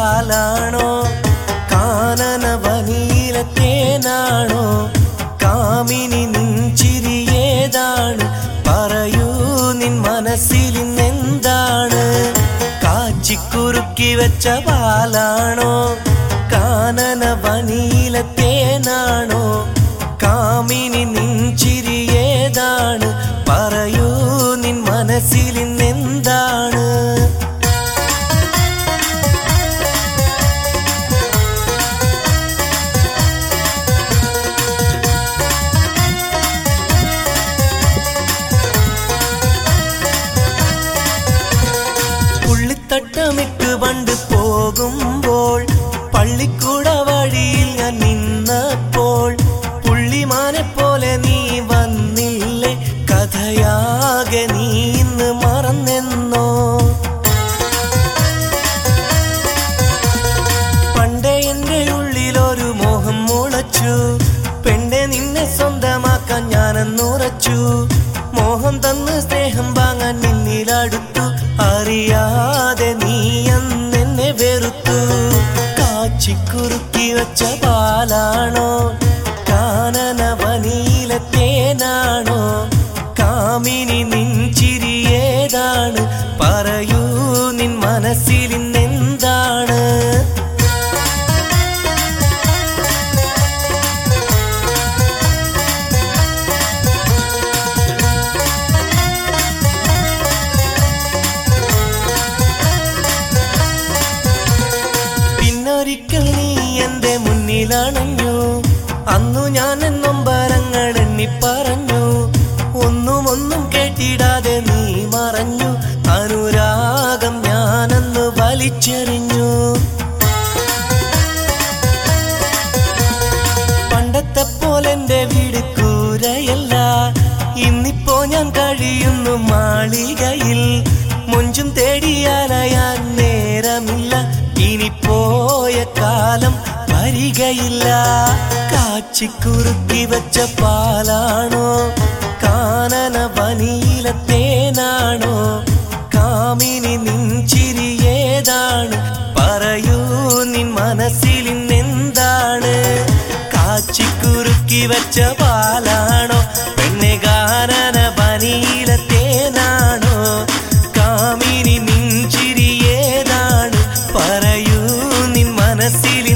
പാലാണോ കാനനവനിയിലെ തേനാണോ കാമിനി നിൻചിരി ഏതാണ് പറയൂ നിൻ മനസ്സിലിന്നെന്താണ് കാച്ചിക്കുറുക്കി വെച്ച പാലാണോ കാനനവനിയിലെ തേനാണോ കാമിനി നിൻചിരി ഏതാണ് പറയൂ നിൻ മനസ്സിലിന്നെന്താണ് പുള്ളിത്തട്ടമിട്ട് പണ്ട് പോകുമ്പോൾ പള്ളിക്കൂട വഴിയിൽ ഞാൻ നിന്നപ്പോൾ പുള്ളിമാനെ പോലെ നീ വന്നില്ലേ കഥയാകെ നീ ഇന്ന് മറന്നെന്നോ പണ്ടേ എൻ്റെ ഉള്ളിലൊരു മോഹം മുളച്ചു പെണ്ണെ നിന്നെ സ്വന്തമാക്കാൻ ഞാനെന്നുറച്ചു മോഹം തന്ന് സ്നേഹം വാങ്ങാൻ നിന്നിലടുത്തു അറിയാതെ നീ അന്നെന്നെ വെറുത്തു കാച്ചിക്കുറുക്കി വെച്ച പാലാണോ കാനനവനിയിലെ തേനാണോ കാമിനി നിൻചിരി ഏതാണ് പറയൂ നിൻ മനസ്സിലിന്നെന്താണ് ഒരിക്കൽ നീ എന്റെ മുന്നിലണഞ്ഞു അന്നു ഞാൻ നൊമ്പരങ്ങൾ എണ്ണി പറഞ്ഞു ഒന്നും കേട്ടിടാതെ നീ മറഞ്ഞു അനുരാഗം ഞാനന്ന് വലിച്ചെറിഞ്ഞു പണ്ടത്തെ പോലെ എന്റെ വീട് കൂരയല്ല ഇന്നിപ്പോ ഞാൻ കഴിയുന്നു മാളികയിൽ മൊഞ്ചും തേടിയാലയാൻ നേരമില്ല ഇനി പോയ കാലം വരികയില്ല കാച്ചിക്കുറുക്കി വെച്ച പാലാണോ കാനനവനിയിലെ തേനാണോ കാമിനി നിൻചിരി ഏതാണ് പറയൂ നിൻ മനസ്സിലിന്നെന്താണ് കാച്ചിക്കുറുക്കി വെച്ച പാലാണോ പെണ്ണെ കാനനവനിയിലെ തേനാണോ കാമിനി നിൻചിരി ഏതാണ് പറയൂ നിൻ മനസ്സിൽ